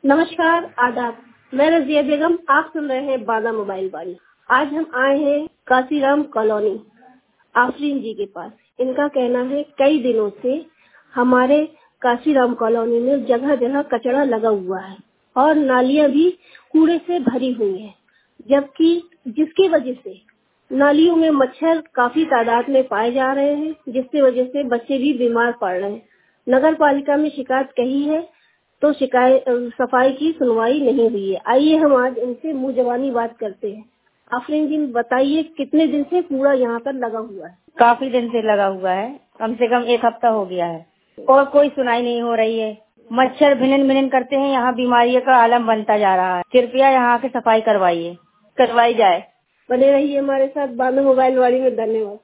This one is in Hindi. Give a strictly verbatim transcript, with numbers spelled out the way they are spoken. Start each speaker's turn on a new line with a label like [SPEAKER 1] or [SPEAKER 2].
[SPEAKER 1] नमस्कार, आदाब। मैं रजिया बेगम, आप सुन रहे हैं बादा मोबाइल वाली। आज हम आए हैं काशीराम कॉलोनी आफरीन जी के पास। इनका कहना है कई दिनों से हमारे काशीराम कॉलोनी में जगह जगह कचरा लगा हुआ है और नालियां भी कूड़े से भरी हुई हैं, जबकि जिसकी वजह से नालियों में मच्छर काफी तादाद में पाए जा रहे हैं, जिसकी वजह से बच्चे भी बीमार पड़ रहे हैं। नगर पालिका में शिकायत कही है तो शिकायत सफाई की सुनवाई नहीं हुई है। आइए हम आज इनसे मुंह जबानी बात करते हैं। आफरीन जी, बताइए कितने दिन से कूड़ा यहाँ पर लगा हुआ है?
[SPEAKER 2] काफी दिन से लगा हुआ है, कम से कम एक हफ्ता हो गया है और कोई सुनाई नहीं हो रही है। मच्छर भिनन भिनन करते हैं, यहाँ बीमारियों का आलम बनता जा रहा है। कृपया यहाँ की सफाई करवाइए करवाई जाए।
[SPEAKER 1] बने रहिए हमारे साथ बादा मोबाइल वाली में। धन्यवाद।